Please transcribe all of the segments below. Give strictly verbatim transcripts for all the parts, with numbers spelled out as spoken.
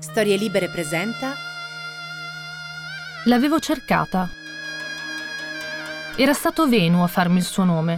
Storie Libere presenta L'avevo cercata. Era stato Venu a farmi il suo nome.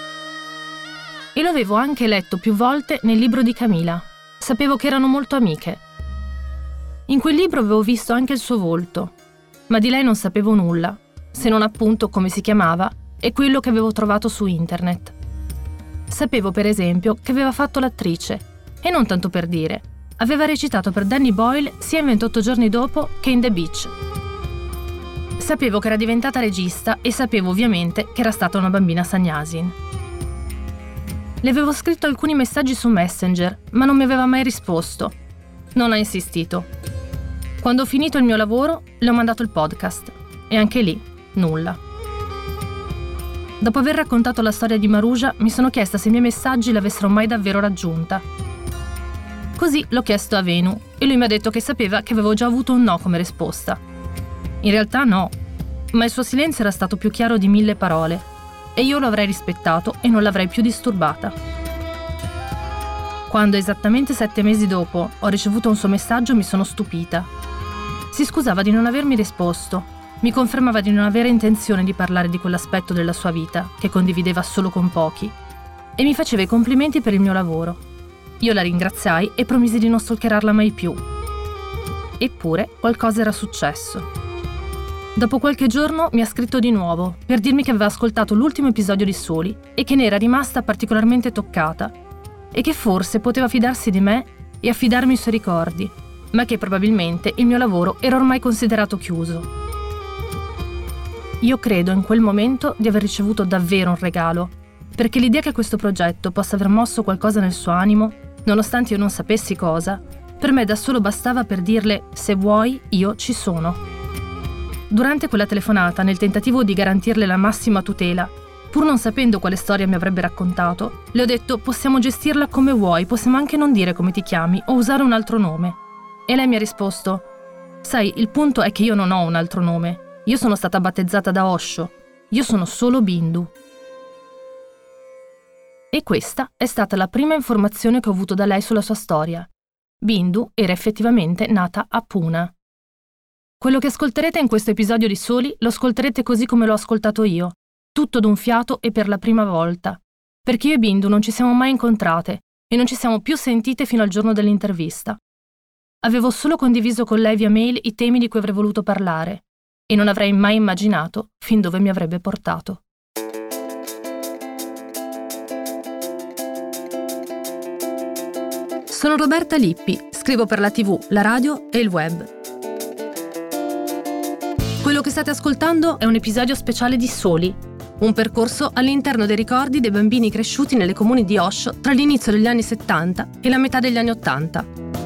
E lo avevo anche letto più volte nel libro di Camila. Sapevo che erano molto amiche. In quel libro avevo visto anche il suo volto, ma di lei non sapevo nulla, se non appunto come si chiamava e quello che avevo trovato su internet. Sapevo per esempio che aveva fatto l'attrice, e non tanto per dire. Aveva recitato per Danny Boyle sia in ventotto giorni dopo che in The Beach. Sapevo che era diventata regista e sapevo ovviamente che era stata una bambina Sagnasin. Le avevo scritto alcuni messaggi su Messenger, ma non mi aveva mai risposto. Non ha insistito. Quando ho finito il mio lavoro, le ho mandato il podcast. E anche lì, nulla. Dopo aver raccontato la storia di Maruja, mi sono chiesta se i miei messaggi l'avessero mai davvero raggiunta. Così l'ho chiesto a Venu e lui mi ha detto che sapeva che avevo già avuto un no come risposta. In realtà no, ma il suo silenzio era stato più chiaro di mille parole e io lo avrei rispettato e non l'avrei più disturbata. Quando esattamente sette mesi dopo ho ricevuto un suo messaggio mi sono stupita. Si scusava di non avermi risposto, mi confermava di non avere intenzione di parlare di quell'aspetto della sua vita che condivideva solo con pochi e mi faceva i complimenti per il mio lavoro. Io la ringraziai e promisi di non stalkerarla mai più. Eppure qualcosa era successo. Dopo qualche giorno mi ha scritto di nuovo per dirmi che aveva ascoltato l'ultimo episodio di Soli e che ne era rimasta particolarmente toccata e che forse poteva fidarsi di me e affidarmi i suoi ricordi, ma che probabilmente il mio lavoro era ormai considerato chiuso. Io credo in quel momento di aver ricevuto davvero un regalo, perché l'idea che questo progetto possa aver mosso qualcosa nel suo animo, nonostante io non sapessi cosa, per me da solo bastava per dirle «se vuoi, io ci sono». Durante quella telefonata, nel tentativo di garantirle la massima tutela, pur non sapendo quale storia mi avrebbe raccontato, le ho detto «possiamo gestirla come vuoi, possiamo anche non dire come ti chiami o usare un altro nome». E lei mi ha risposto «sai, il punto è che io non ho un altro nome, io sono stata battezzata da Osho, io sono solo Bindu». E questa è stata la prima informazione che ho avuto da lei sulla sua storia. Bindu era effettivamente nata a Pune. Quello che ascolterete in questo episodio di Soli lo ascolterete così come l'ho ascoltato io, tutto d'un fiato e per la prima volta, perché io e Bindu non ci siamo mai incontrate e non ci siamo più sentite fino al giorno dell'intervista. Avevo solo condiviso con lei via mail i temi di cui avrei voluto parlare e non avrei mai immaginato fin dove mi avrebbe portato. Sono Roberta Lippi, scrivo per la tivù, la radio e il web. Quello che state ascoltando è un episodio speciale di Soli, un percorso all'interno dei ricordi dei bambini cresciuti nelle comuni di Osho tra l'inizio degli anni settanta e la metà degli anni ottanta.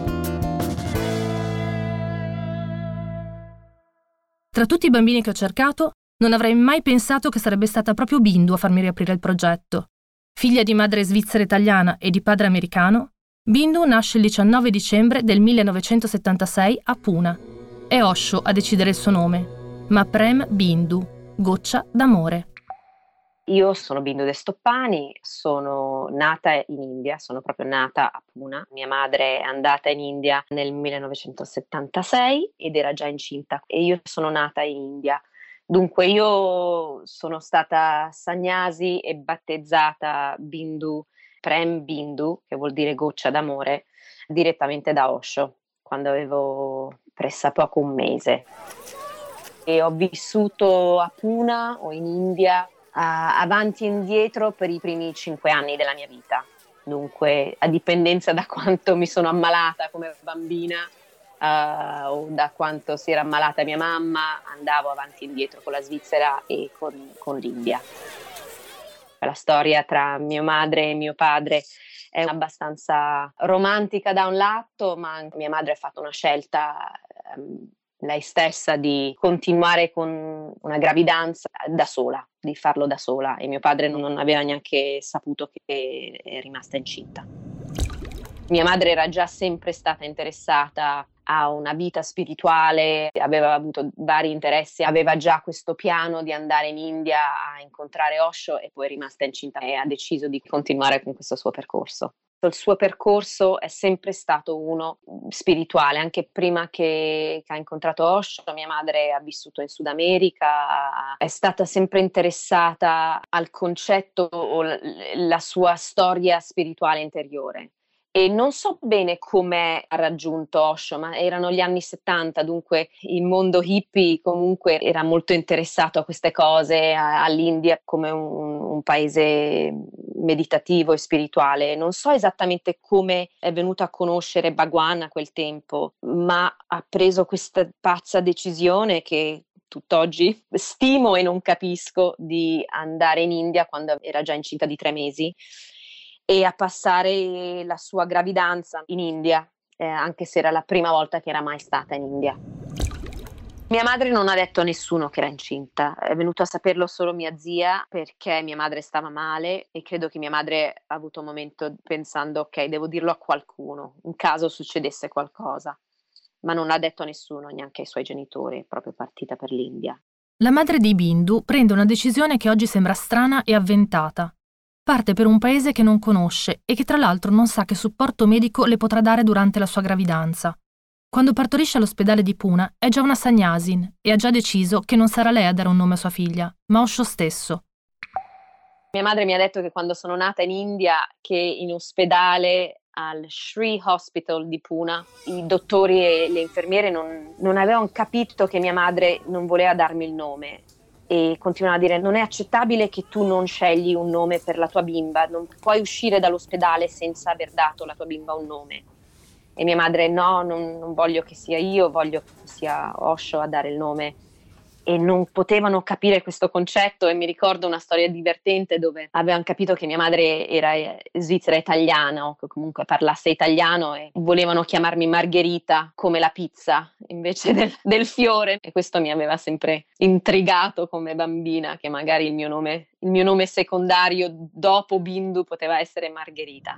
Tra tutti i bambini che ho cercato, non avrei mai pensato che sarebbe stata proprio Bindu a farmi riaprire il progetto. Figlia di madre svizzera italiana e di padre americano, Bindu nasce il diciannove dicembre del millenovecentosettantasei a Pune. È Osho a decidere il suo nome, ma Prem Bindu, goccia d'amore. Io sono Bindu Destoppani, sono nata in India, sono proprio nata a Pune. Mia madre è andata in India nel millenovecentosettantasei ed era già incinta e io sono nata in India. Dunque io sono stata Sannyasi e battezzata Bindu, Prem Bindu, che vuol dire goccia d'amore, direttamente da Osho, quando avevo pressappoco un mese. E ho vissuto a Pune o in India Uh, avanti e indietro per i primi cinque anni della mia vita. Dunque, a dipendenza da quanto mi sono ammalata come bambina uh, o da quanto si era ammalata mia mamma, andavo avanti e indietro con la Svizzera e con, con l'India. La storia tra mia madre e mio padre è abbastanza romantica da un lato, ma mia madre ha fatto una scelta um, lei stessa di continuare con una gravidanza da sola, di farlo da sola, e mio padre non aveva neanche saputo che è rimasta incinta. Mia madre era già sempre stata interessata a una vita spirituale, aveva avuto vari interessi, aveva già questo piano di andare in India a incontrare Osho e poi è rimasta incinta e ha deciso di continuare con questo suo percorso. Il suo percorso è sempre stato uno spirituale, anche prima che, che ha incontrato Osho. Mia madre ha vissuto in Sud America, è stata sempre interessata al concetto o l- la sua storia spirituale interiore. E non so bene come ha raggiunto Osho, ma erano gli anni settanta, dunque il mondo hippie comunque era molto interessato a queste cose, a, all'India come un, un paese meditativo e spirituale. Non so esattamente come è venuto a conoscere Bhagwan a quel tempo, ma ha preso questa pazza decisione che tutt'oggi stimo e non capisco, di andare in India quando era già incinta di tre mesi e a passare la sua gravidanza in India, eh, anche se era la prima volta che era mai stata in India. Mia madre non ha detto a nessuno che era incinta, è venuto a saperlo solo mia zia perché mia madre stava male e credo che mia madre ha avuto un momento pensando ok, devo dirlo a qualcuno in caso succedesse qualcosa, ma non l'ha detto a nessuno, neanche ai suoi genitori, è proprio partita per l'India. La madre di Bindu prende una decisione che oggi sembra strana e avventata. Parte per un paese che non conosce e che tra l'altro non sa che supporto medico le potrà dare durante la sua gravidanza. Quando partorisce all'ospedale di Pune è già una sannyasin e ha già deciso che non sarà lei a dare un nome a sua figlia, ma Osho stesso. Mia madre mi ha detto che quando sono nata in India, che in ospedale al Shri Hospital di Pune i dottori e le infermiere non, non avevano capito che mia madre non voleva darmi il nome. E continuano a dire non è accettabile che tu non scegli un nome per la tua bimba, non puoi uscire dall'ospedale senza aver dato alla tua bimba un nome. E mia madre no, non, non voglio che sia io, voglio che sia Osho a dare il nome. E non potevano capire questo concetto e mi ricordo una storia divertente dove avevano capito che mia madre era svizzera italiana o che comunque parlasse italiano e volevano chiamarmi Margherita come la pizza invece del, del fiore, e questo mi aveva sempre intrigato come bambina, che magari il mio nome, il mio nome secondario dopo Bindu poteva essere Margherita.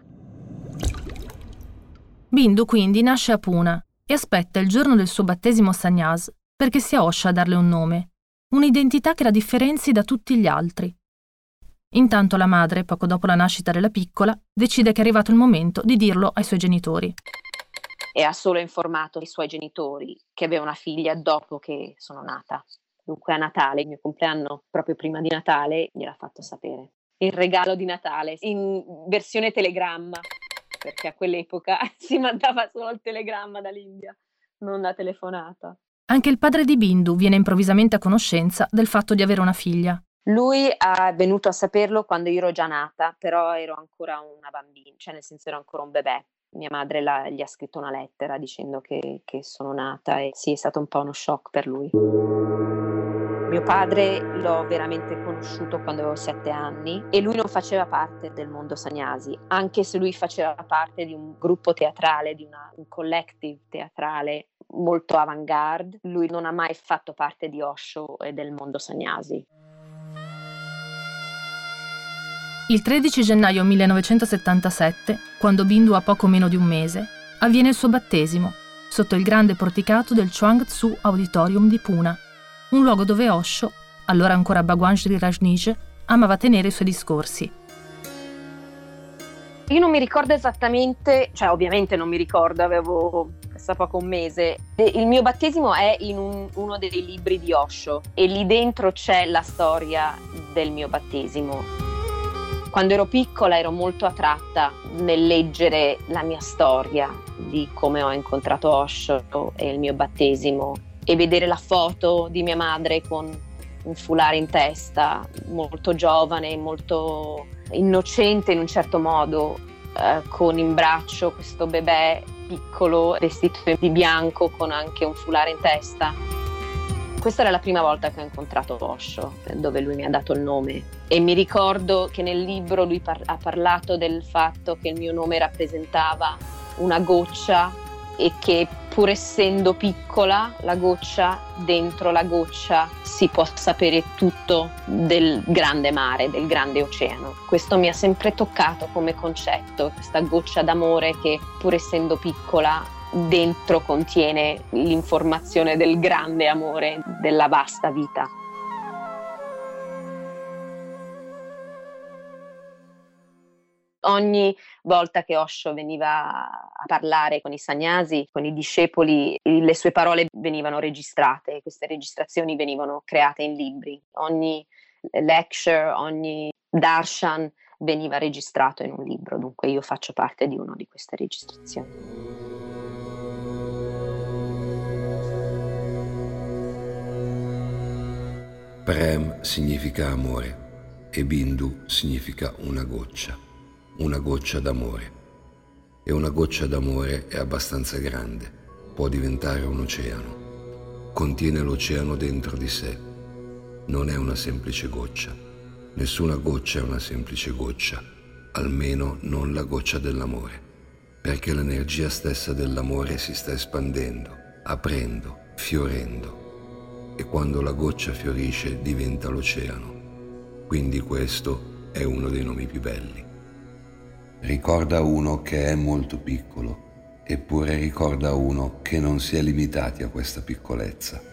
Bindu quindi nasce a Pune e aspetta il giorno del suo battesimo sannyas perché sia Osho a darle un nome, un'identità che la differenzi da tutti gli altri. Intanto la madre, poco dopo la nascita della piccola, decide che è arrivato il momento di dirlo ai suoi genitori. E ha solo informato i suoi genitori che aveva una figlia dopo che sono nata. Dunque a Natale, il mio compleanno, proprio prima di Natale, gliel'ha fatto sapere. Il regalo di Natale, in versione telegramma, perché a quell'epoca si mandava solo il telegramma dall'India, non la telefonata. Anche il padre di Bindu viene improvvisamente a conoscenza del fatto di avere una figlia. Lui è venuto a saperlo quando io ero già nata, però ero ancora una bambina, cioè nel senso ero ancora un bebè. Mia madre la, gli ha scritto una lettera dicendo che, che sono nata e sì, è stato un po' uno shock per lui. Mio padre l'ho veramente conosciuto quando avevo sette anni e lui non faceva parte del mondo sannyasi, anche se lui faceva parte di un gruppo teatrale, di una, un collective teatrale molto avant-garde. Lui non ha mai fatto parte di Osho e del mondo sannyasi. Il tredici gennaio millenovecentosettantasette, quando Bindu ha poco meno di un mese, avviene il suo battesimo, sotto il grande porticato del Chuang Tzu Auditorium di Pune, un luogo dove Osho, allora ancora Bhagwan Sri Rajneesh, amava tenere i suoi discorsi. Io non mi ricordo esattamente, cioè ovviamente non mi ricordo, avevo poco un mese. Il mio battesimo è in un, uno dei libri di Osho e lì dentro c'è la storia del mio battesimo. Quando ero piccola ero molto attratta nel leggere la mia storia di come ho incontrato Osho e il mio battesimo e vedere la foto di mia madre con un foulard in testa, molto giovane, molto innocente in un certo modo, eh, con in braccio questo bebè piccolo vestito di bianco con anche un foulard in testa. Questa era la prima volta che ho incontrato Osho, dove lui mi ha dato il nome. E mi ricordo che nel libro lui par- ha parlato del fatto che il mio nome rappresentava una goccia e che pur essendo piccola, la goccia, dentro la goccia si può sapere tutto del grande mare, del grande oceano. Questo mi ha sempre toccato come concetto, questa goccia d'amore che pur essendo piccola dentro contiene l'informazione del grande amore, della vasta vita. Ogni volta che Osho veniva a parlare con i sannyasi, con i discepoli, le sue parole venivano registrate, queste registrazioni venivano create in libri. Ogni lecture, ogni darshan veniva registrato in un libro, dunque io faccio parte di una di queste registrazioni. Prem significa amore e Bindu significa una goccia, una goccia d'amore. E una goccia d'amore è abbastanza grande, può diventare un oceano. Contiene l'oceano dentro di sé. Non è una semplice goccia. Nessuna goccia è una semplice goccia, almeno non la goccia dell'amore, perché l'energia stessa dell'amore si sta espandendo, aprendo, fiorendo, e quando la goccia fiorisce diventa l'oceano. Quindi questo è uno dei nomi più belli. Ricorda uno che è molto piccolo, eppure ricorda uno che non si è limitati a questa piccolezza.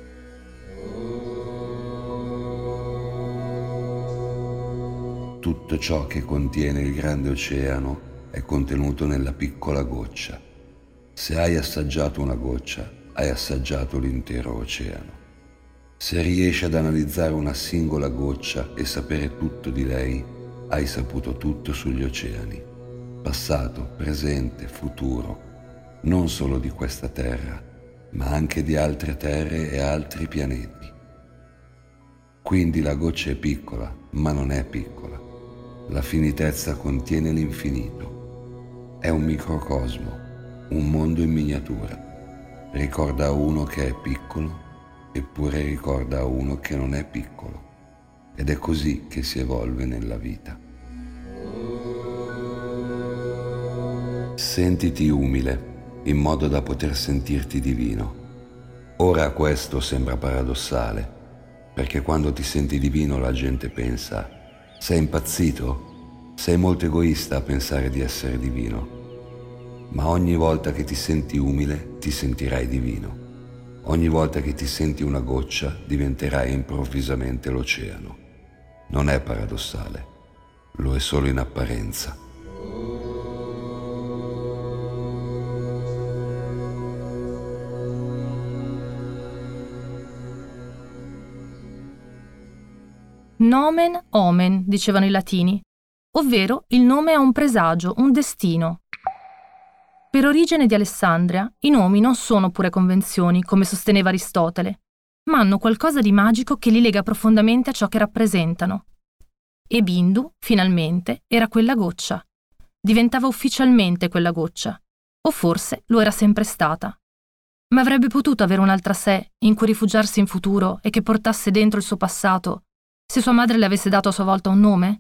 Tutto ciò che contiene il grande oceano è contenuto nella piccola goccia. Se hai assaggiato una goccia, hai assaggiato l'intero oceano. Se riesci ad analizzare una singola goccia e sapere tutto di lei, hai saputo tutto sugli oceani, passato, presente, futuro, non solo di questa terra, ma anche di altre terre e altri pianeti. Quindi la goccia è piccola, ma non è piccola. La finitezza contiene l'infinito. È un microcosmo, un mondo in miniatura. Ricorda uno che è piccolo, eppure ricorda uno che non è piccolo. Ed è così che si evolve nella vita. Sentiti umile, in modo da poter sentirti divino. Ora questo sembra paradossale, perché quando ti senti divino la gente pensa: sei impazzito? Sei molto egoista a pensare di essere divino. Ma ogni volta che ti senti umile, ti sentirai divino. Ogni volta che ti senti una goccia, diventerai improvvisamente l'oceano. Non è paradossale, lo è solo in apparenza. Nomen omen, dicevano i latini, ovvero il nome ha un presagio, un destino. Per Origene di Alessandria, i nomi non sono pure convenzioni, come sosteneva Aristotele, ma hanno qualcosa di magico che li lega profondamente a ciò che rappresentano. E Bindu, finalmente, era quella goccia. Diventava ufficialmente quella goccia. O forse lo era sempre stata. Ma avrebbe potuto avere un'altra sé in cui rifugiarsi in futuro e che portasse dentro il suo passato, se sua madre le avesse dato a sua volta un nome?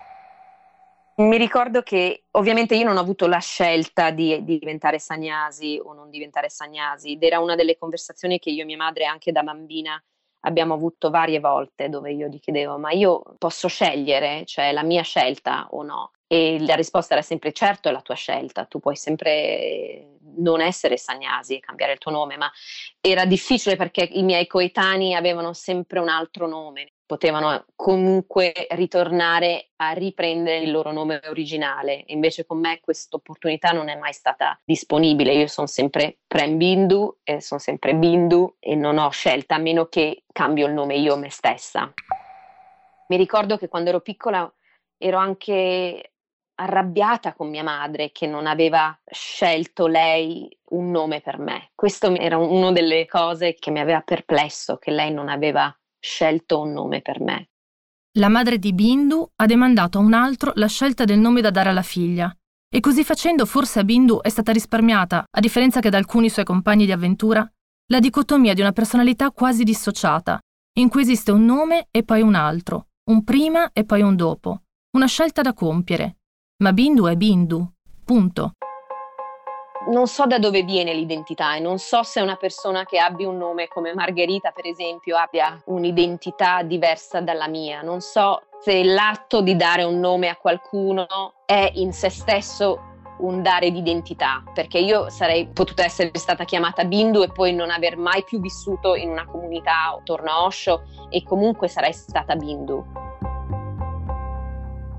Mi ricordo che ovviamente io non ho avuto la scelta di, di diventare sannyasi o non diventare sannyasi, ed era una delle conversazioni che io e mia madre anche da bambina abbiamo avuto varie volte, dove io gli chiedevo: ma io posso scegliere, cioè la mia scelta o no? E la risposta era sempre: certo, è la tua scelta, tu puoi sempre non essere sannyasi e cambiare il tuo nome, ma era difficile perché i miei coetanei avevano sempre un altro nome, potevano comunque ritornare a riprendere il loro nome originale, invece con me questa opportunità non è mai stata disponibile. Io sono sempre Prem Bindu e sono sempre Bindu e non ho scelta, a meno che cambio il nome io me stessa. Mi ricordo che quando ero piccola ero anche arrabbiata con mia madre che non aveva scelto lei un nome per me. Questo era una delle cose che mi aveva perplesso, che lei non aveva scelto un nome per me. La madre di Bindu ha demandato a un altro la scelta del nome da dare alla figlia, e così facendo forse a Bindu è stata risparmiata, a differenza che ad alcuni suoi compagni di avventura, la dicotomia di una personalità quasi dissociata, in cui esiste un nome e poi un altro, un prima e poi un dopo, una scelta da compiere. Ma Bindu è Bindu, punto. Non so da dove viene l'identità e non so se una persona che abbia un nome come Margherita, per esempio, abbia un'identità diversa dalla mia. Non so se l'atto di dare un nome a qualcuno è in se stesso un dare d'identità, perché io sarei potuta essere stata chiamata Bindu e poi non aver mai più vissuto in una comunità attorno a Osho e comunque sarei stata Bindu.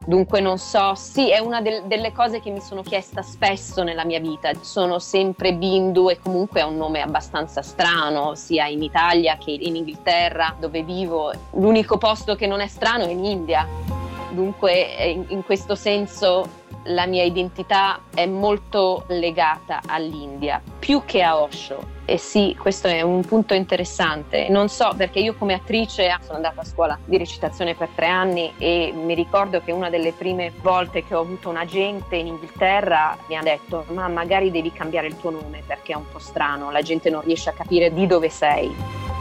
Dunque non so, sì, è una del, delle cose che mi sono chiesta spesso nella mia vita. Sono sempre Bindu e comunque è un nome abbastanza strano, sia in Italia che in Inghilterra, dove vivo. L'unico posto che non è strano è in India. Dunque in, in questo senso la mia identità è molto legata all'India, più che a Osho. E sì, questo è un punto interessante. Non so, perché io come attrice sono andata a scuola di recitazione per tre anni e mi ricordo che una delle prime volte che ho avuto un agente in Inghilterra mi ha detto: ma magari devi cambiare il tuo nome perché è un po' strano, la gente non riesce a capire di dove sei.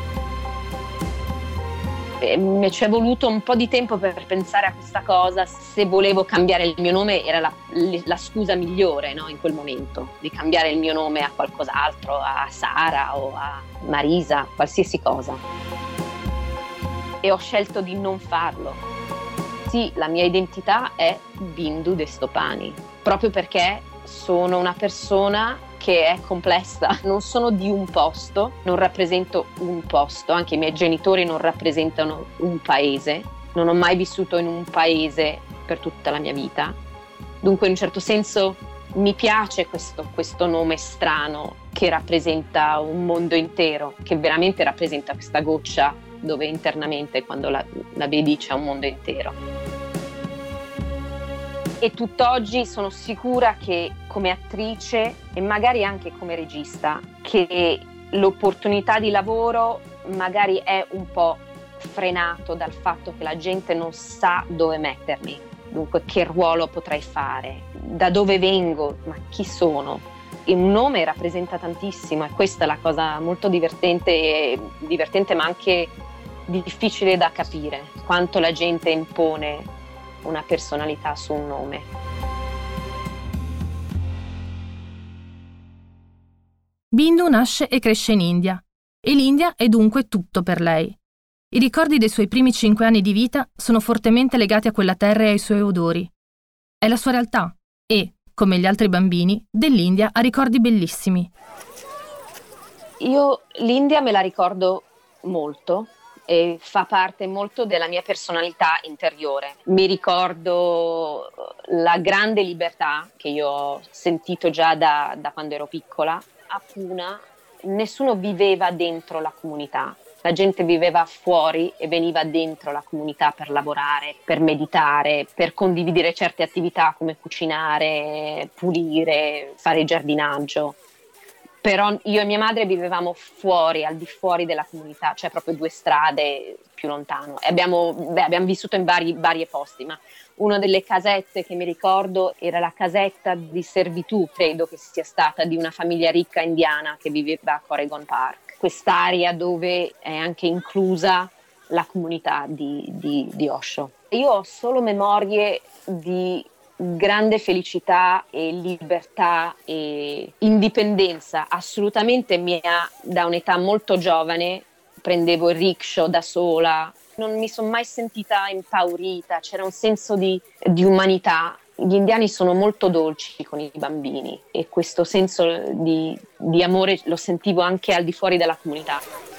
E mi ci è voluto un po' di tempo per pensare a questa cosa. Se volevo cambiare il mio nome era la, la scusa migliore, no? In quel momento, di cambiare il mio nome a qualcos'altro, a Sara o a Marisa, qualsiasi cosa. E ho scelto di non farlo. Sì, la mia identità è Bindu Destopani, proprio perché sono una persona che è complessa, non sono di un posto, non rappresento un posto, anche i miei genitori non rappresentano un paese, non ho mai vissuto in un paese per tutta la mia vita, dunque in un certo senso mi piace questo, questo nome strano che rappresenta un mondo intero, che veramente rappresenta questa goccia dove internamente quando la, la vedi c'è un mondo intero. E tutt'oggi sono sicura che come attrice e magari anche come regista, che l'opportunità di lavoro magari è un po' frenato dal fatto che la gente non sa dove mettermi, dunque che ruolo potrei fare, da dove vengo, ma chi sono. E un nome rappresenta tantissimo e questa è la cosa molto divertente, divertente ma anche difficile da capire, quanto la gente impone una personalità su un nome. Bindu nasce e cresce in India e l'India è dunque tutto per lei. I ricordi dei suoi primi cinque anni di vita sono fortemente legati a quella terra e ai suoi odori. È la sua realtà e, come gli altri bambini, dell'India ha ricordi bellissimi. Io l'India me la ricordo molto e fa parte molto della mia personalità interiore. Mi ricordo la grande libertà che io ho sentito già da, da quando ero piccola. A Pune nessuno viveva dentro la comunità, la gente viveva fuori e veniva dentro la comunità per lavorare, per meditare, per condividere certe attività come cucinare, pulire, fare giardinaggio. Però io e mia madre vivevamo fuori, al di fuori della comunità, cioè proprio due strade più lontano. E abbiamo, beh, abbiamo vissuto in vari, varie posti, ma una delle casette che mi ricordo era la casetta di servitù, credo che sia stata, di una famiglia ricca indiana che viveva a Corrigan Park. Quest'area dove è anche inclusa la comunità di, di, di Osho. Io ho solo memorie di grande felicità e libertà e indipendenza assolutamente mia. Da un'età molto giovane prendevo il rickshaw da sola, non mi sono mai sentita impaurita, c'era un senso di, di umanità. Gli indiani sono molto dolci con i bambini e questo senso di, di amore lo sentivo anche al di fuori della comunità.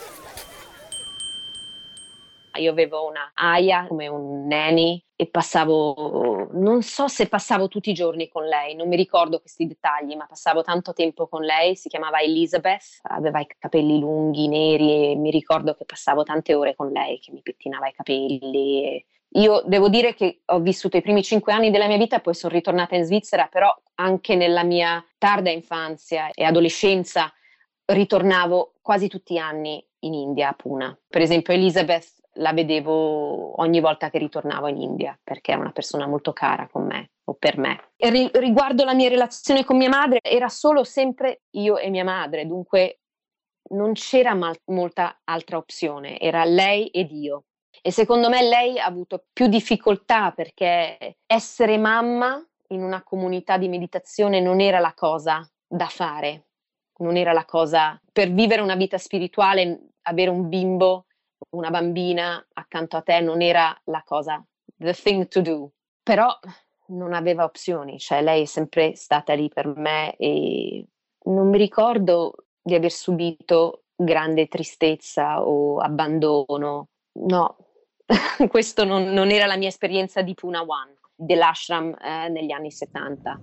Io avevo una aia come un nanny e passavo, non so se passavo tutti i giorni con lei, non mi ricordo questi dettagli, ma passavo tanto tempo con lei. Si chiamava Elizabeth, aveva i capelli lunghi, neri e mi ricordo che passavo tante ore con lei, che mi pettinava i capelli. E io devo dire che ho vissuto i primi cinque anni della mia vita, poi sono ritornata in Svizzera, però anche nella mia tarda infanzia e adolescenza ritornavo quasi tutti gli anni in India, a Pune. Per esempio Elizabeth la vedevo ogni volta che ritornavo in India perché è una persona molto cara con me o per me. E ri- riguardo la mia relazione con mia madre, era solo sempre io e mia madre, dunque non c'era mal- molta altra opzione, era lei ed io. E secondo me lei ha avuto più difficoltà perché essere mamma in una comunità di meditazione non era la cosa da fare, non era la cosa per vivere una vita spirituale, avere un bimbo, una bambina accanto a te non era la cosa, the thing to do, però non aveva opzioni, cioè lei è sempre stata lì per me e non mi ricordo di aver subito grande tristezza o abbandono, no, questo non, non era la mia esperienza di Pune One. dell'ashram eh, negli anni settanta.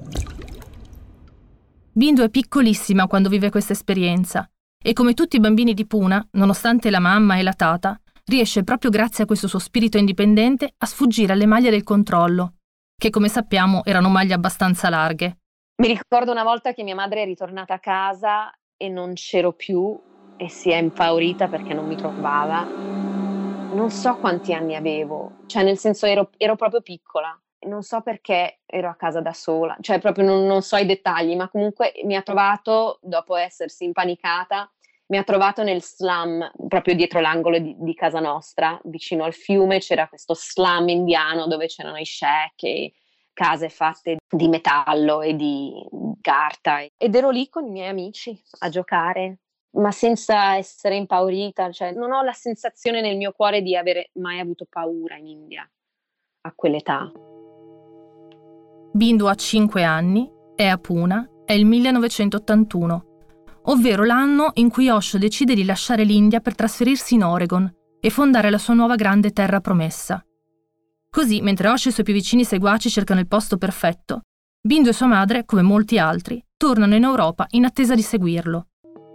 Bindu è piccolissima quando vive questa esperienza e come tutti i bambini di Pune, nonostante la mamma e la tata, riesce proprio grazie a questo suo spirito indipendente a sfuggire alle maglie del controllo, che come sappiamo erano maglie abbastanza larghe. Mi ricordo una volta che mia madre è ritornata a casa e non c'ero più e si è impaurita perché non mi trovava. Non so quanti anni avevo, cioè nel senso ero, ero proprio piccola. Non so perché ero a casa da sola, cioè proprio non, non so i dettagli, ma comunque mi ha trovato, dopo essersi impanicata, mi ha trovato nel slum, proprio dietro l'angolo di, di casa nostra, vicino al fiume c'era questo slum indiano dove c'erano i shack e case fatte di metallo e di carta, ed ero lì con i miei amici a giocare, ma senza essere impaurita, cioè non ho la sensazione nel mio cuore di avere mai avuto paura in India a quell'età. Bindu ha cinque anni, è a Pune, è il millenovecentottantuno, ovvero l'anno in cui Osho decide di lasciare l'India per trasferirsi in Oregon e fondare la sua nuova grande terra promessa. Così, mentre Osho e i suoi più vicini seguaci cercano il posto perfetto, Bindu e sua madre, come molti altri, tornano in Europa in attesa di seguirlo.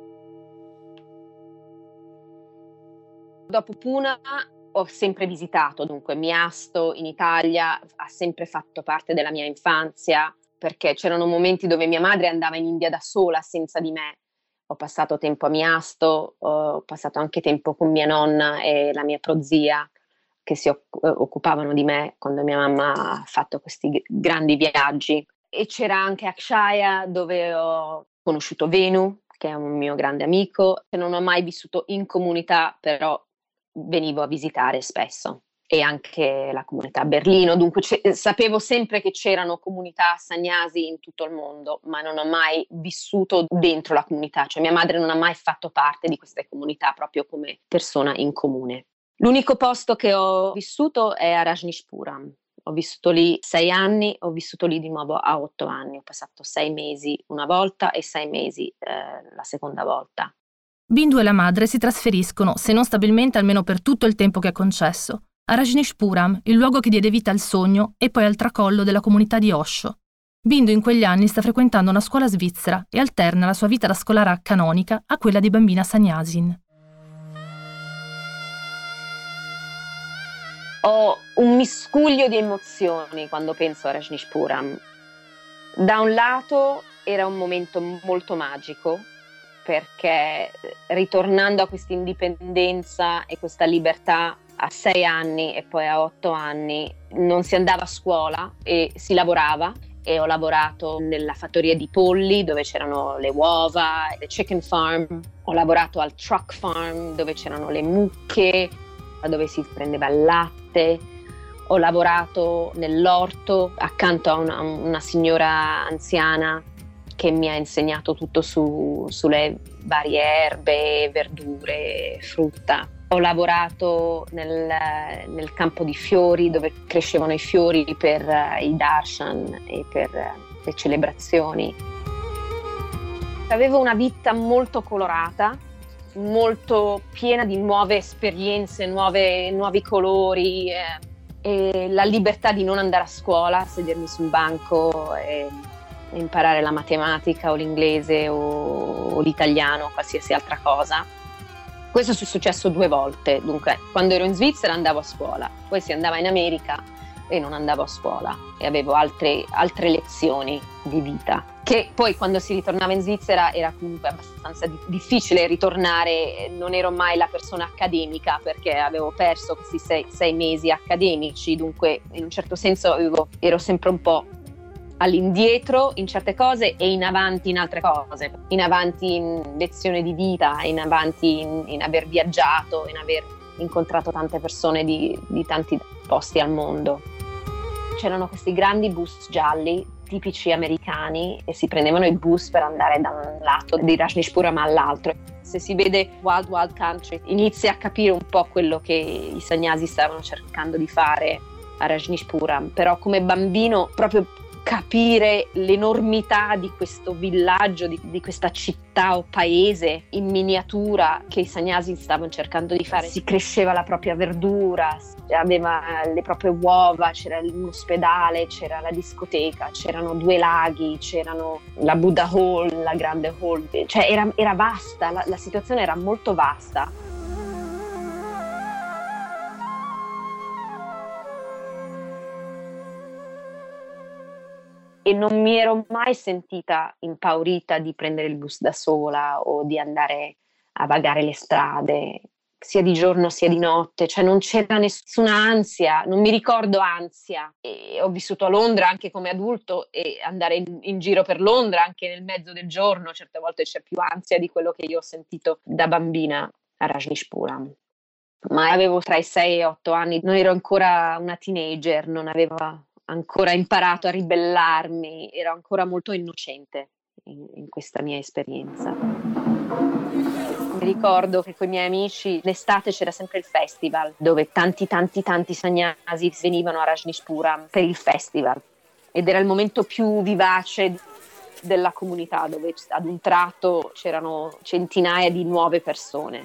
Dopo Pune ho sempre visitato, dunque Miasto in Italia ha sempre fatto parte della mia infanzia, perché c'erano momenti dove mia madre andava in India da sola senza di me. Ho passato tempo a Miasto, ho passato anche tempo con mia nonna e la mia prozia che si occupavano di me quando mia mamma ha fatto questi grandi viaggi. E c'era anche Akshaya, dove ho conosciuto Venu, che è un mio grande amico. Non ho mai vissuto in comunità, però venivo a visitare spesso, e anche la comunità a Berlino, dunque sapevo sempre che c'erano comunità sannyasi in tutto il mondo, ma non ho mai vissuto dentro la comunità, cioè mia madre non ha mai fatto parte di queste comunità proprio come persona in comune. L'unico posto che ho vissuto è a Rajneeshpuram, ho vissuto lì sei anni, ho vissuto lì di nuovo a otto anni, ho passato sei mesi una volta e sei mesi eh, la seconda volta. Bindu e la madre si trasferiscono, se non stabilmente almeno per tutto il tempo che è concesso, a Rajneeshpuram, il luogo che diede vita al sogno e poi al tracollo della comunità di Osho. Bindu in quegli anni sta frequentando una scuola svizzera e alterna la sua vita da scolara canonica a quella di bambina sannyasin. Ho un miscuglio di emozioni quando penso a Rajneeshpuram. Da un lato era un momento molto magico, perché ritornando a questa indipendenza e questa libertà a sei anni e poi a otto anni non si andava a scuola e si lavorava, e ho lavorato nella fattoria di polli dove c'erano le uova, le chicken farm, ho lavorato al truck farm dove c'erano le mucche, dove si prendeva il latte, ho lavorato nell'orto accanto a una, una signora anziana che mi ha insegnato tutto su, sulle varie erbe, verdure, frutta. Ho lavorato nel, nel campo di fiori dove crescevano i fiori per uh, i darshan e per uh, le celebrazioni. Avevo una vita molto colorata, molto piena di nuove esperienze, nuove, nuovi colori eh, e la libertà di non andare a scuola, sedermi su un banco e imparare la matematica o l'inglese o, o l'italiano o qualsiasi altra cosa. Questo è successo due volte, dunque quando ero in Svizzera andavo a scuola, poi si andava in America e non andavo a scuola e avevo altre, altre lezioni di vita, che poi quando si ritornava in Svizzera era comunque abbastanza di- difficile ritornare, non ero mai la persona accademica perché avevo perso questi sei, sei mesi accademici, dunque in un certo senso avevo, ero sempre un po' all'indietro in certe cose e in avanti in altre cose, in avanti in lezione di vita, in avanti in, in aver viaggiato, in aver incontrato tante persone di, di tanti posti al mondo. C'erano questi grandi bus gialli tipici americani e si prendevano i bus per andare da un lato di Rajneeshpuram all'altro. Se si vede Wild Wild Country inizi a capire un po' quello che i sannyasi stavano cercando di fare a Rajneeshpuram, però come bambino proprio capire l'enormità di questo villaggio, di, di questa città o paese in miniatura che i Sannyasi stavano cercando di fare. Si cresceva la propria verdura, aveva le proprie uova, c'era un ospedale, c'era la discoteca, c'erano due laghi, c'erano la Buddha Hall, la grande hall, cioè era, era vasta, la, la situazione era molto vasta. E non mi ero mai sentita impaurita di prendere il bus da sola o di andare a vagare le strade, sia di giorno sia di notte, cioè non c'era nessuna ansia, non mi ricordo ansia. E ho vissuto a Londra anche come adulto e andare in, in giro per Londra anche nel mezzo del giorno, certe volte c'è più ansia di quello che io ho sentito da bambina a Rajneeshpuram. Ma avevo tra i sei e i otto anni, non ero ancora una teenager, non avevo ancora imparato a ribellarmi, ero ancora molto innocente in, in questa mia esperienza. Mi ricordo che con i miei amici l'estate c'era sempre il festival, dove tanti tanti tanti Sannyasi venivano a Rajneeshpuram per il festival, ed era il momento più vivace della comunità, dove ad un tratto c'erano centinaia di nuove persone.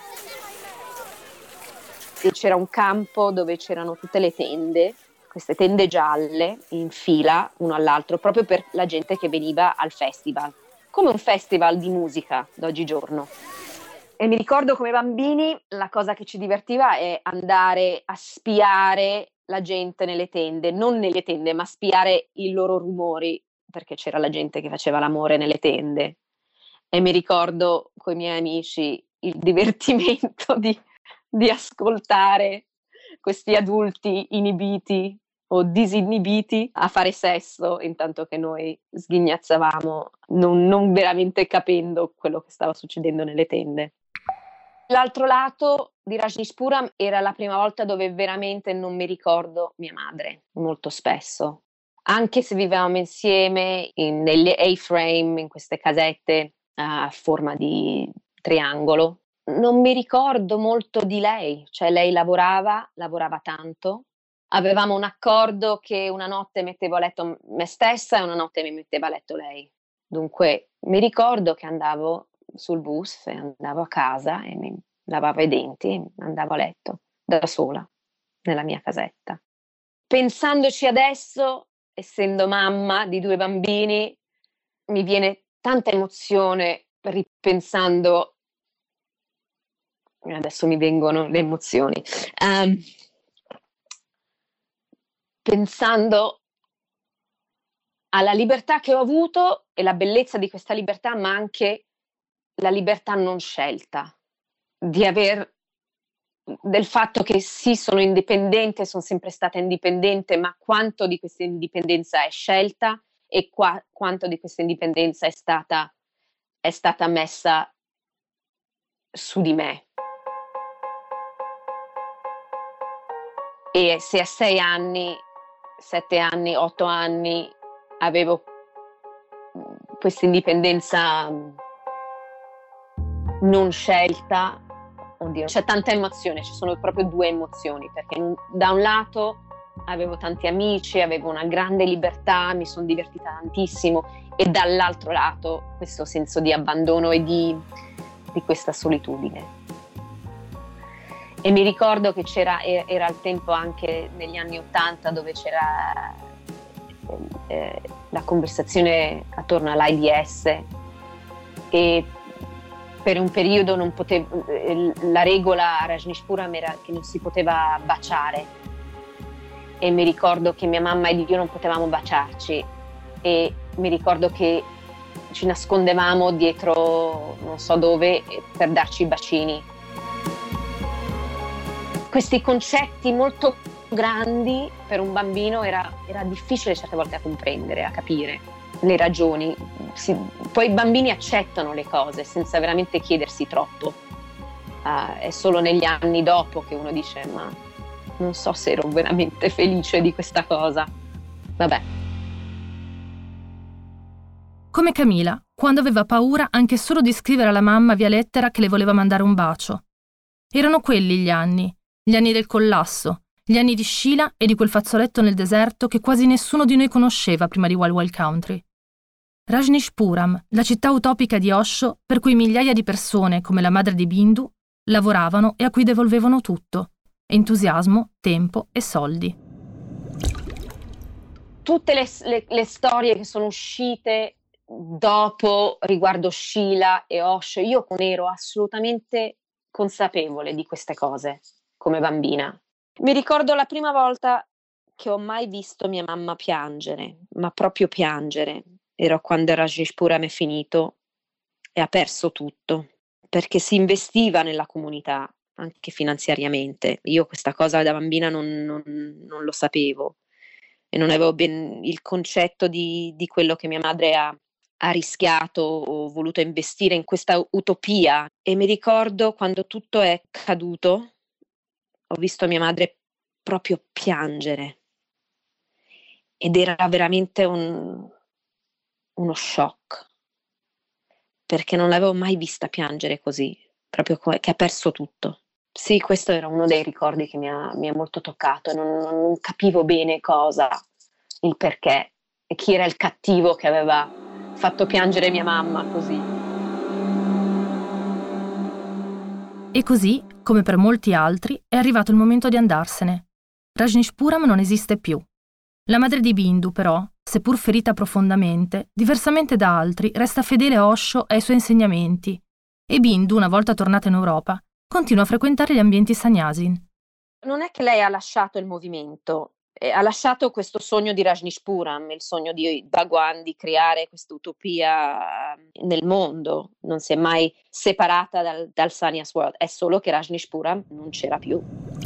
E c'era un campo dove c'erano tutte le tende, queste tende gialle in fila uno all'altro, proprio per la gente che veniva al festival, come un festival di musica d'oggigiorno. E mi ricordo come bambini la cosa che ci divertiva è andare a spiare la gente nelle tende, non nelle tende, ma spiare i loro rumori, perché c'era la gente che faceva l'amore nelle tende. E mi ricordo con i miei amici il divertimento di, di ascoltare questi adulti inibiti o disinibiti a fare sesso, intanto che noi sghignazzavamo, non, non veramente capendo quello che stava succedendo nelle tende. L'altro lato di Rajneeshpuram era la prima volta dove veramente non mi ricordo mia madre, molto spesso. Anche se vivevamo insieme in, negli A-frame, in queste casette a forma di triangolo, non mi ricordo molto di lei, cioè lei lavorava, lavorava tanto. Avevamo un accordo che una notte mettevo a letto me stessa e una notte mi metteva a letto lei. Dunque mi ricordo che andavo sul bus e andavo a casa e mi lavavo i denti e andavo a letto da sola nella mia casetta. Pensandoci adesso, essendo mamma di due bambini, mi viene tanta emozione ripensando. Adesso mi vengono le emozioni. Um, pensando alla libertà che ho avuto e la bellezza di questa libertà, ma anche la libertà non scelta, di aver, del fatto che sì, sono indipendente, sono sempre stata indipendente, ma quanto di questa indipendenza è scelta e qua, quanto di questa indipendenza è stata, è stata messa su di me. E se a sei anni, sette anni, otto anni avevo questa indipendenza non scelta, oddio, c'è tanta emozione, ci sono proprio due emozioni, perché da un lato avevo tanti amici, avevo una grande libertà, mi sono divertita tantissimo, e dall'altro lato questo senso di abbandono e di, di questa solitudine. E mi ricordo che c'era, era il tempo anche negli anni Ottanta dove c'era eh, la conversazione attorno all'AIDS, e per un periodo non potevo, la regola a Rajneeshpuram era che non si poteva baciare, e mi ricordo che mia mamma ed io non potevamo baciarci, e mi ricordo che ci nascondevamo dietro non so dove per darci i bacini. Questi concetti molto grandi per un bambino era, era difficile certe volte a comprendere, a capire le ragioni. Si, poi i bambini accettano le cose senza veramente chiedersi troppo. Uh, è solo negli anni dopo che uno dice: ma non so se ero veramente felice di questa cosa. Vabbè. Come Camila, quando aveva paura anche solo di scrivere alla mamma via lettera che le voleva mandare un bacio. Erano quelli gli anni, gli anni del collasso, Gli anni di Sheila e di quel fazzoletto nel deserto che quasi nessuno di noi conosceva prima di Wild Wild Country. Rajneeshpuram, la città utopica di Osho per cui migliaia di persone, come la madre di Bindu, lavoravano e a cui devolvevano tutto: entusiasmo, tempo e soldi. Tutte le, le, le storie che sono uscite dopo riguardo Sheila e Osho, io non ero assolutamente consapevole di queste cose come bambina. Mi ricordo la prima volta che ho mai visto mia mamma piangere, ma proprio piangere. Era quando Rajneeshpuram è finito e ha perso tutto, perché si investiva nella comunità, anche finanziariamente. Io questa cosa da bambina non, non, non lo sapevo e non avevo ben il concetto di, di quello che mia madre ha, ha rischiato o voluto investire in questa utopia. E mi ricordo quando tutto è caduto, ho visto mia madre proprio piangere ed era veramente un, uno shock, perché non l'avevo mai vista piangere così, proprio come, che ha perso tutto. Sì, questo era uno dei ricordi che mi ha, mi ha molto toccato, non, non capivo bene cosa, il perché e chi era il cattivo che aveva fatto piangere mia mamma così. E così, come per molti altri, è arrivato il momento di andarsene. Rajneeshpuram non esiste più. La madre di Bindu, però, seppur ferita profondamente, diversamente da altri, resta fedele a Osho e ai suoi insegnamenti. E Bindu, una volta tornata in Europa, continua a frequentare gli ambienti sannyasin. Non è che lei ha lasciato il movimento, eh, ha lasciato questo sogno di Rajneeshpuram, il sogno di Bhagwan di creare questa utopia nel mondo. Non si è mai separata dal, dal Sannyas World, è solo che Rajneeshpuram non c'era più.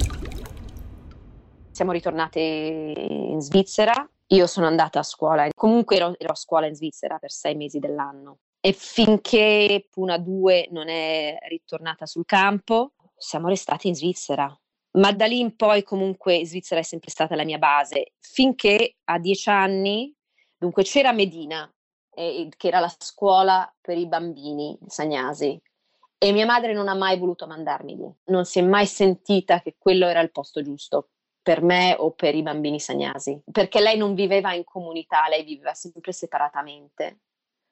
Siamo ritornate in Svizzera, io sono andata a scuola, comunque ero, ero a scuola in Svizzera per sei mesi dell'anno e finché Puna due non è ritornata sul campo siamo restati in Svizzera, ma da lì in poi comunque Svizzera è sempre stata la mia base, finché a dieci anni, dunque c'era Medina, eh, che era la scuola per i bambini sagnasi, e mia madre non ha mai voluto mandarmi lì, non si è mai sentita che quello era il posto giusto per me o per i bambini sagnasi, perché lei non viveva in comunità, lei viveva sempre separatamente,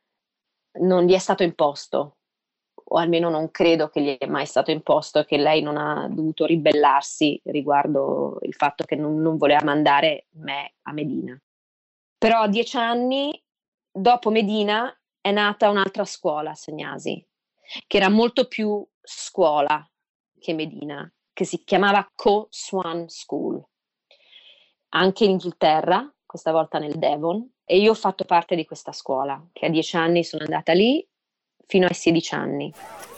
non gli è stato imposto, o almeno non credo che gli è mai stato imposto, che lei non ha dovuto ribellarsi riguardo il fatto che non, non voleva mandare me a Medina. Però a dieci anni, dopo Medina, è nata un'altra scuola sagnasi, che era molto più scuola che Medina, che si chiamava Ko Swan School, anche in Inghilterra, questa volta nel Devon, e io ho fatto parte di questa scuola, che a dieci anni sono andata lì fino ai sedici anni,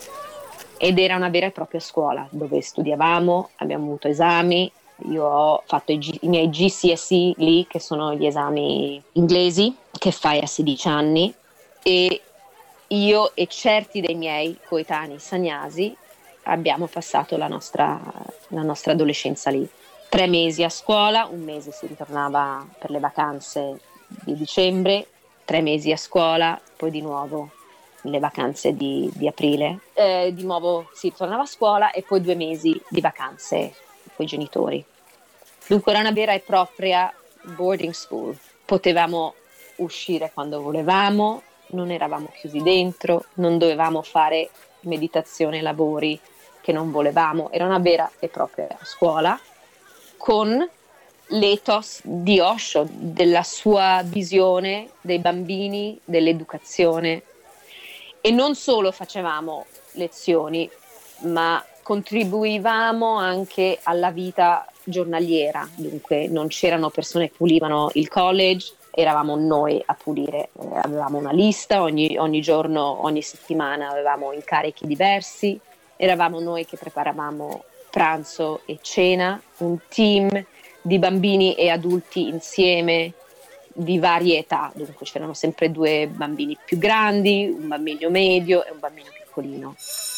ed era una vera e propria scuola, dove studiavamo, abbiamo avuto esami, io ho fatto i, G- i miei G C S E lì, che sono gli esami inglesi, che fai a sedici anni, e io e certi dei miei coetanei sagnasi abbiamo passato la nostra, la nostra adolescenza lì. Tre mesi a scuola, un mese si ritornava per le vacanze di dicembre, tre mesi a scuola, poi di nuovo le vacanze di, di aprile, eh, di nuovo si ritornava a scuola e poi due mesi di vacanze con i genitori. Dunque era una vera e propria boarding school. Potevamo uscire quando volevamo, non eravamo chiusi dentro, non dovevamo fare meditazione e lavori che non volevamo, era una vera e propria scuola con l'ethos di Osho, della sua visione dei bambini, dell'educazione. E non solo facevamo lezioni, ma contribuivamo anche alla vita giornaliera, dunque non c'erano persone che pulivano il college, eravamo noi a pulire, eh, avevamo una lista, ogni, ogni giorno, ogni settimana avevamo incarichi diversi, eravamo noi che preparavamo pranzo e cena, un team di bambini e adulti insieme di varie età, dunque c'erano sempre due bambini più grandi, un bambino medio e un bambino piccolino.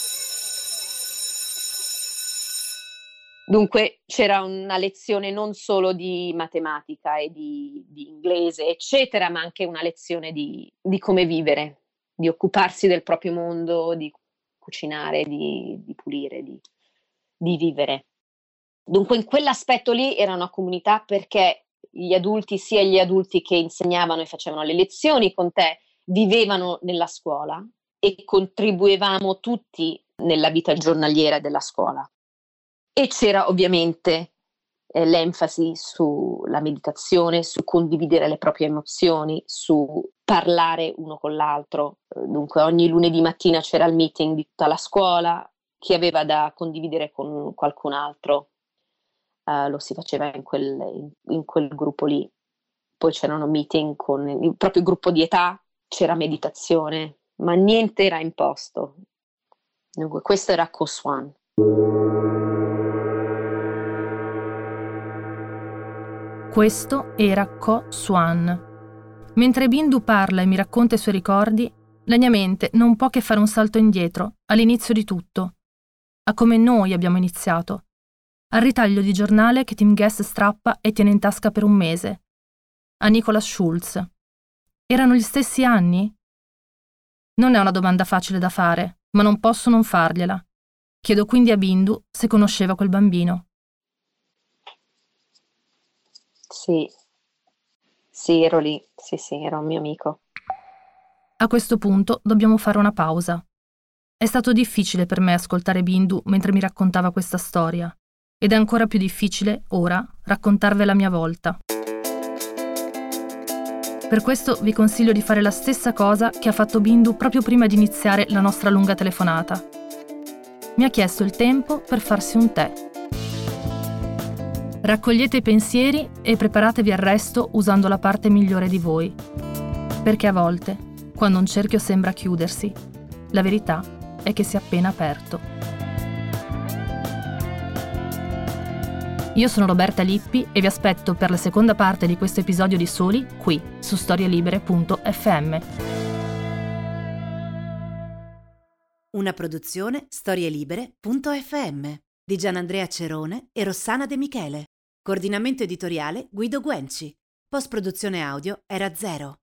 Dunque c'era una lezione non solo di matematica e di, di inglese, eccetera, ma anche una lezione di, di come vivere, di occuparsi del proprio mondo, di cucinare, di, di pulire, di, di vivere. Dunque in quell'aspetto lì era una comunità, perché gli adulti, sia gli adulti che insegnavano e facevano le lezioni con te, vivevano nella scuola e contribuivamo tutti nella vita giornaliera della scuola. E c'era ovviamente eh, l'enfasi sulla meditazione, su condividere le proprie emozioni, su parlare uno con l'altro. Dunque ogni lunedì mattina c'era il meeting di tutta la scuola, chi aveva da condividere con qualcun altro uh, lo si faceva in quel, in, in quel gruppo lì. Poi c'erano meeting con il proprio gruppo di età, c'era meditazione, ma niente era imposto. Dunque questo era Kho Swan. Questo era Kho Swan. Mentre Bindu parla e mi racconta i suoi ricordi, la mia mente non può che fare un salto indietro, all'inizio di tutto, a come noi abbiamo iniziato, al ritaglio di giornale che Tim Guest strappa e tiene in tasca per un mese, a Nicholas Schultz. Erano gli stessi anni? Non è una domanda facile da fare, ma non posso non fargliela. Chiedo quindi a Bindu se conosceva quel bambino. Sì, sì, ero lì, sì, sì, era un mio amico. A questo punto dobbiamo fare una pausa. È stato difficile per me ascoltare Bindu mentre mi raccontava questa storia, ed è ancora più difficile, ora, raccontarvela a mia volta. Per questo vi consiglio di fare la stessa cosa che ha fatto Bindu proprio prima di iniziare la nostra lunga telefonata. Mi ha chiesto il tempo per farsi un tè. Raccogliete i pensieri e preparatevi al resto usando la parte migliore di voi. Perché a volte, quando un cerchio sembra chiudersi, la verità è che si è appena aperto. Io sono Roberta Lippi e vi aspetto per la seconda parte di questo episodio di Soli qui su storielibere punto effe emme. Una produzione storielibere punto effe emme di Gianandrea Cerone e Rossana De Michele. Coordinamento editoriale Guido Guenci. Post-produzione audio Era Zero.